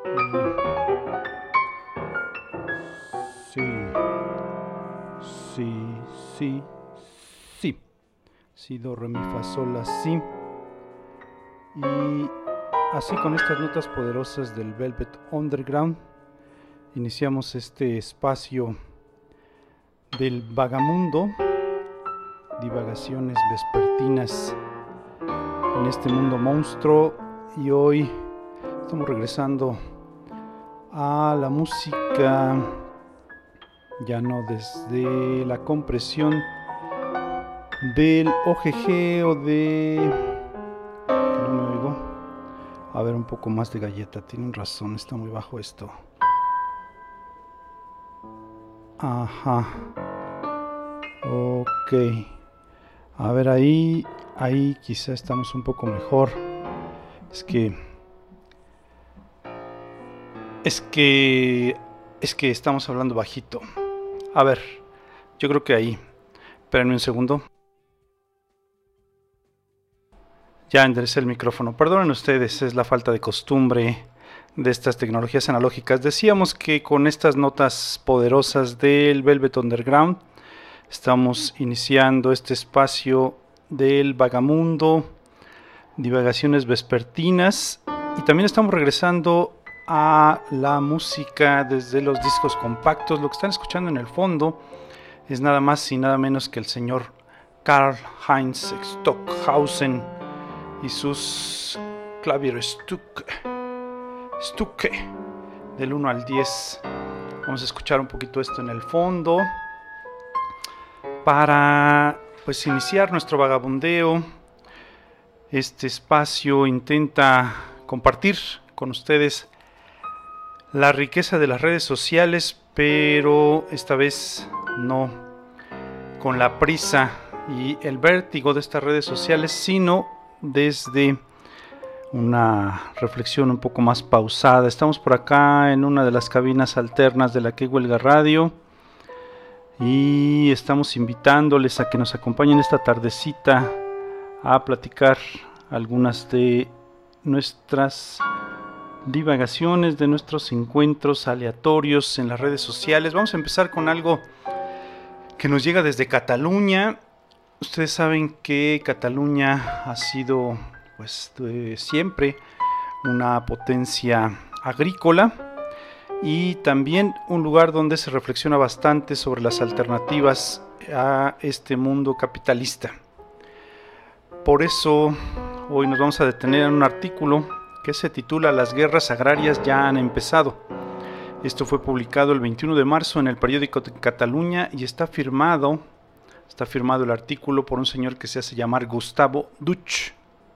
Sí, sí, sí, sí. Si, do, re, mi, fa, sol, la, si. Y así con estas notas poderosas del Velvet Underground, iniciamos este espacio del vagamundo, divagaciones vespertinas en este mundo monstruo. Y hoy estamos regresando a la música, ya no desde la compresión del OGG o de... que no me oigo. A ver, un poco más de galleta, tienen razón, está muy bajo esto. Ajá. Ok. A ver, ahí quizá estamos un poco mejor. Es que estamos hablando bajito. A ver, yo creo que ahí. Espérenme un segundo. Ya enderecé el micrófono. Perdonen ustedes, es la falta de costumbre de estas tecnologías analógicas. Decíamos que con estas notas poderosas del Velvet Underground estamos iniciando este espacio del vagamundo, divagaciones vespertinas, y también estamos regresando a la música desde los discos compactos. Lo que están escuchando en el fondo es nada más y nada menos que el señor Karlheinz Stockhausen y sus Klavierstücke del 1 al 10. Vamos a escuchar un poquito esto en el fondo para pues iniciar nuestro vagabundeo. Este espacio intenta compartir con ustedes la riqueza de las redes sociales, pero esta vez no con la prisa y el vértigo de estas redes sociales, sino desde una reflexión un poco más pausada. Estamos por acá en una de las cabinas alternas de la Que Huelga Radio y estamos invitándoles a que nos acompañen esta tardecita a platicar algunas de nuestras divagaciones, de nuestros encuentros aleatorios en las redes sociales. Vamos a empezar con algo que nos llega desde Cataluña. Ustedes saben que Cataluña ha sido pues siempre una potencia agrícola y también un lugar donde se reflexiona bastante sobre las alternativas a este mundo capitalista. Por eso hoy nos vamos a detener en un artículo que se titula Las guerras agrarias ya han empezado. Esto fue publicado el 21 de marzo en el periódico de Cataluña y está firmado el artículo por un señor que se hace llamar Gustavo Duch.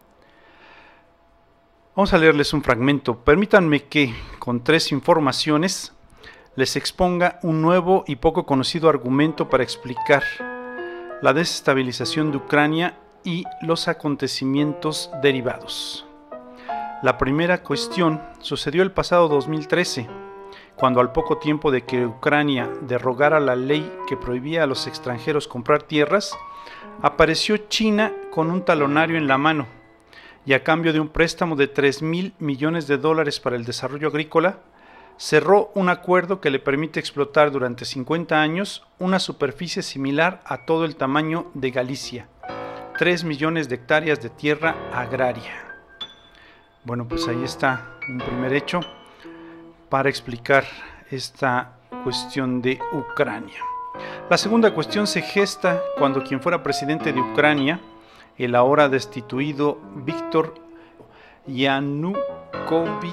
Vamos a leerles un fragmento. Permítanme que, con 3 informaciones, les exponga un nuevo y poco conocido argumento para explicar la desestabilización de Ucrania y los acontecimientos derivados. La primera cuestión sucedió el pasado 2013, cuando al poco tiempo de que Ucrania derogara la ley que prohibía a los extranjeros comprar tierras, apareció China con un talonario en la mano y a cambio de un préstamo de $3,000 millones para el desarrollo agrícola, cerró un acuerdo que le permite explotar durante 50 años una superficie similar a todo el tamaño de Galicia, 3 millones de hectáreas de tierra agraria. Bueno, pues ahí está un primer hecho para explicar esta cuestión de Ucrania. La segunda cuestión se gesta cuando quien fuera presidente de Ucrania, el ahora destituido Víctor Yanukovych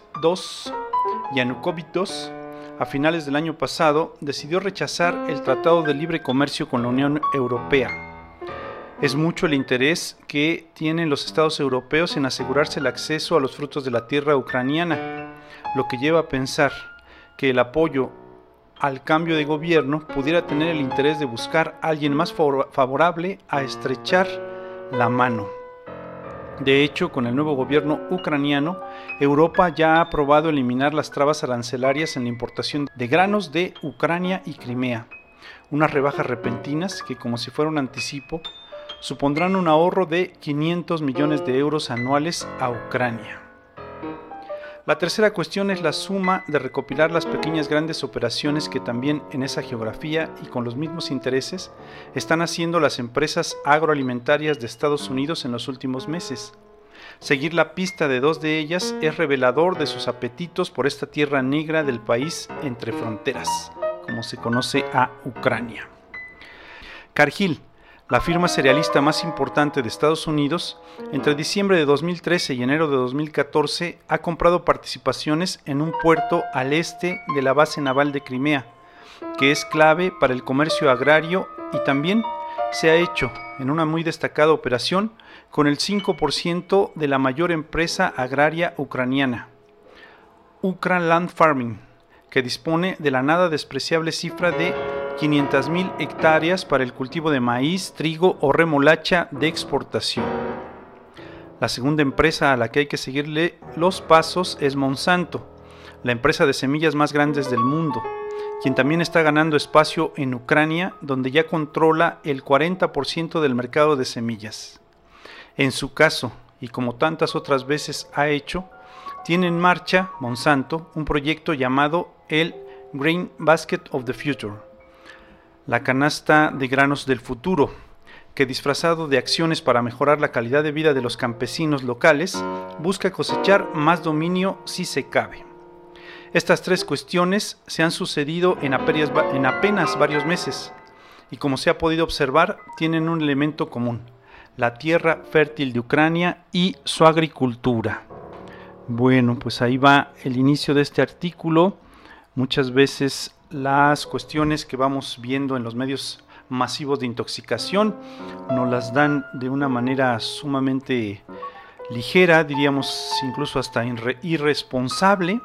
II, a finales del año pasado, decidió rechazar el Tratado de Libre Comercio con la Unión Europea. Es mucho el interés que tienen los estados europeos en asegurarse el acceso a los frutos de la tierra ucraniana, lo que lleva a pensar que el apoyo al cambio de gobierno pudiera tener el interés de buscar a alguien más favorable a estrechar la mano. De hecho, con el nuevo gobierno ucraniano, Europa ya ha aprobado eliminar las trabas arancelarias en la importación de granos de Ucrania y Crimea, unas rebajas repentinas que, como si fuera un anticipo, supondrán un ahorro de 500 millones de euros anuales a Ucrania. La tercera cuestión es la suma de recopilar las pequeñas grandes operaciones que también en esa geografía y con los mismos intereses están haciendo las empresas agroalimentarias de Estados Unidos en los últimos meses. Seguir la pista de dos de ellas es revelador de sus apetitos por esta tierra negra del país entre fronteras, como se conoce a Ucrania. Cargill, la firma cerealista más importante de Estados Unidos, entre diciembre de 2013 y enero de 2014 ha comprado participaciones en un puerto al este de la base naval de Crimea, que es clave para el comercio agrario y también se ha hecho en una muy destacada operación con el 5% de la mayor empresa agraria ucraniana, Ukra Land Farming, que dispone de la nada despreciable cifra de 500,000 hectáreas para el cultivo de maíz, trigo o remolacha de exportación. La segunda empresa a la que hay que seguirle los pasos es Monsanto, la empresa de semillas más grande del mundo, quien también está ganando espacio en Ucrania, donde ya controla el 40% del mercado de semillas. En su caso, y como tantas otras veces ha hecho, tiene en marcha Monsanto un proyecto llamado el Grain Basket of the Future, la canasta de granos del futuro, que disfrazado de acciones para mejorar la calidad de vida de los campesinos locales, busca cosechar más dominio si se cabe. Estas tres cuestiones se han sucedido en apenas varios meses y, como se ha podido observar, tienen un elemento común: la tierra fértil de Ucrania y su agricultura. Bueno, pues ahí va el inicio de este artículo. Muchas veces las cuestiones que vamos viendo en los medios masivos de intoxicación nos las dan de una manera sumamente ligera, diríamos incluso hasta irresponsable,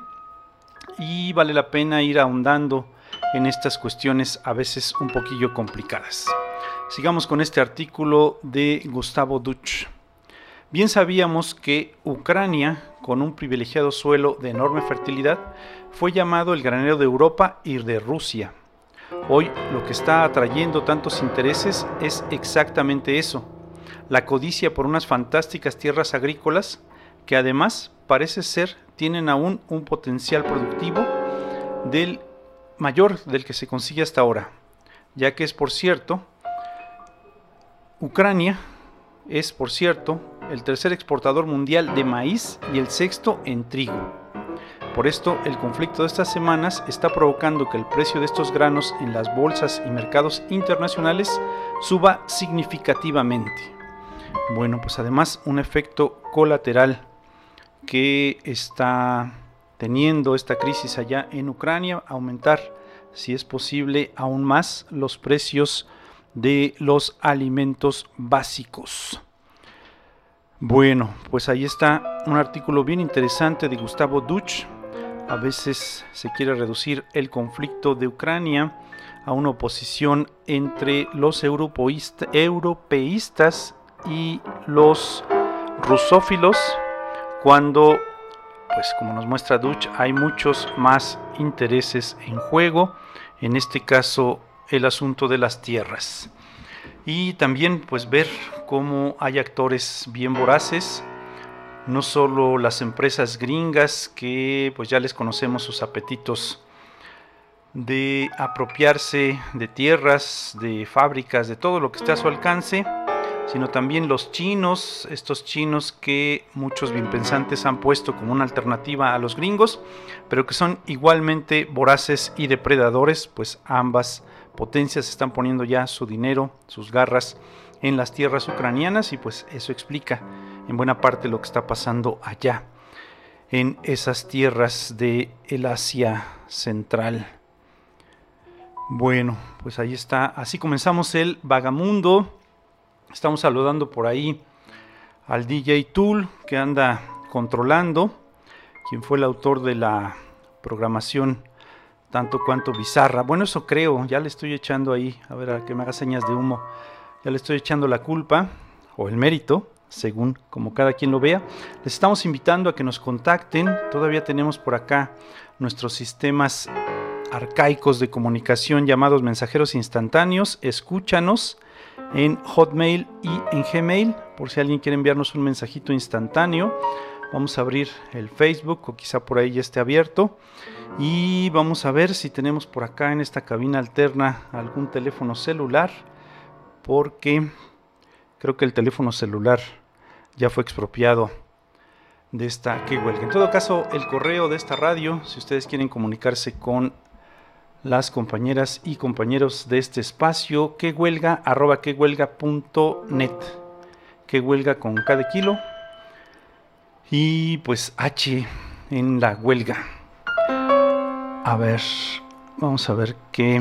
y vale la pena ir ahondando en estas cuestiones a veces un poquillo complicadas. Sigamos con este artículo de Gustavo Duch. Bien sabíamos que Ucrania, con un privilegiado suelo de enorme fertilidad, fue llamado el granero de Europa y de Rusia. Hoy lo que está atrayendo tantos intereses es exactamente eso: la codicia por unas fantásticas tierras agrícolas que además parece ser tienen aún un potencial productivo mayor del que se consigue hasta ahora, ya que Ucrania es, por cierto, el tercer exportador mundial de maíz y el sexto en trigo. Por esto, el conflicto de estas semanas está provocando que el precio de estos granos en las bolsas y mercados internacionales suba significativamente. Bueno, pues además un efecto colateral que está teniendo esta crisis allá en Ucrania, aumentar, si es posible, aún más los precios de los alimentos básicos. Bueno, pues ahí está un artículo bien interesante de Gustavo Duch. A veces se quiere reducir el conflicto de Ucrania a una oposición entre los europeístas y los rusófilos, cuando, pues como nos muestra Duch, hay muchos más intereses en juego, en este caso el asunto de las tierras. Y también pues ver cómo hay actores bien voraces, no solo las empresas gringas que pues ya les conocemos sus apetitos de apropiarse de tierras, de fábricas, de todo lo que esté a su alcance, sino también los chinos, estos chinos que muchos bienpensantes han puesto como una alternativa a los gringos, pero que son igualmente voraces y depredadores, pues ambas potencias están poniendo ya su dinero, sus garras en las tierras ucranianas, y pues eso explica en buena parte lo que está pasando allá en esas tierras de el Asia Central. Bueno, pues ahí está, así comenzamos el Vagamundo. Estamos saludando por ahí al DJ Tool, que anda controlando, quien fue el autor de la programación tanto cuanto bizarra. Bueno, eso creo, ya le estoy echando ahí, a ver, a que me haga señas de humo, ya le estoy echando la culpa o el mérito, según como cada quien lo vea. Les estamos invitando a que nos contacten. Todavía tenemos por acá nuestros sistemas arcaicos de comunicación llamados mensajeros instantáneos. Escúchanos en Hotmail y en Gmail, por si alguien quiere enviarnos un mensajito instantáneo. Vamos a abrir el Facebook, o quizá por ahí ya esté abierto. Y vamos a ver si tenemos por acá en esta cabina alterna algún teléfono celular, porque creo que el teléfono celular ya fue expropiado de esta que huelga. En todo caso, el correo de esta radio, si ustedes quieren comunicarse con las compañeras y compañeros de este espacio, quehuelga@quehuelga.net, que huelga con K de kilo y pues H en la huelga. A ver, vamos a ver qué.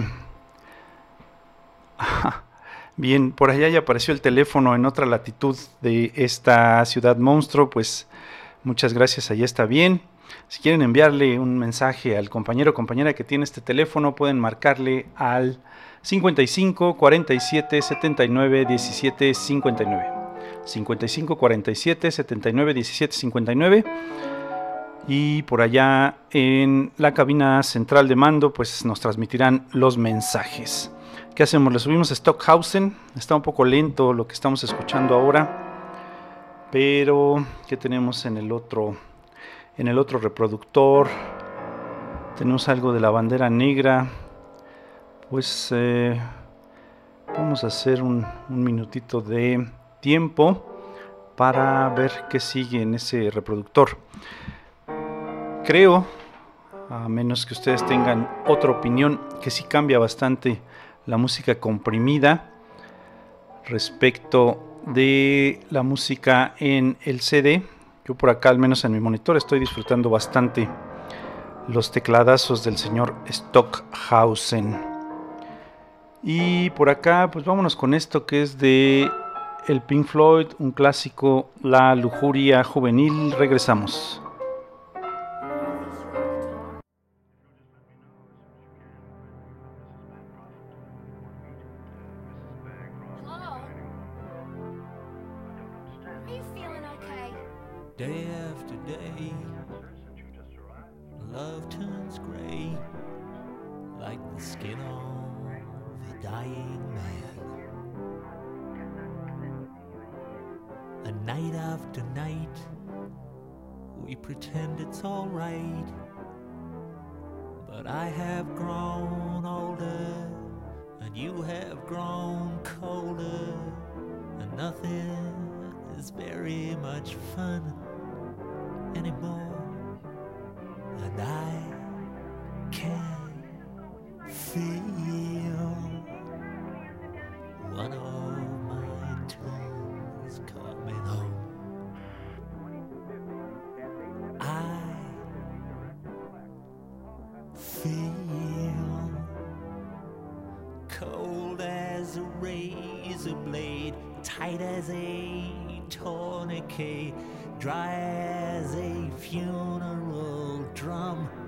Bien, por allá ya apareció el teléfono en otra latitud de esta ciudad monstruo, pues muchas gracias, allá está bien. Si quieren enviarle un mensaje al compañero o compañera que tiene este teléfono, pueden marcarle al 55 47 79 17 59. 55 47 79 17 59. Y por allá en la cabina central de mando, pues nos transmitirán los mensajes. ¿Qué hacemos? Le subimos a Stockhausen. Está un poco lento lo que estamos escuchando ahora, pero ¿qué tenemos en el otro reproductor? Tenemos algo de la bandera negra. Pues vamos a hacer un minutito de tiempo para ver qué sigue en ese reproductor. Creo, a menos que ustedes tengan otra opinión, que sí cambia bastante la música comprimida respecto de la música en el CD. Yo por acá, al menos en mi monitor, estoy disfrutando bastante los tecladazos del señor Stockhausen. Y por acá, pues vámonos con esto que es de el Pink Floyd, un clásico, La lujuria juvenil. Regresamos. Day after day, love turns gray, like the skin of a dying man. And night after night, we pretend it's all right. But I have grown older, and you have grown colder, and nothing is very much fun anymore. And I can feel one of my twins coming home. I feel cold as a razor blade, tight as a tourniquet, dry as a funeral drum.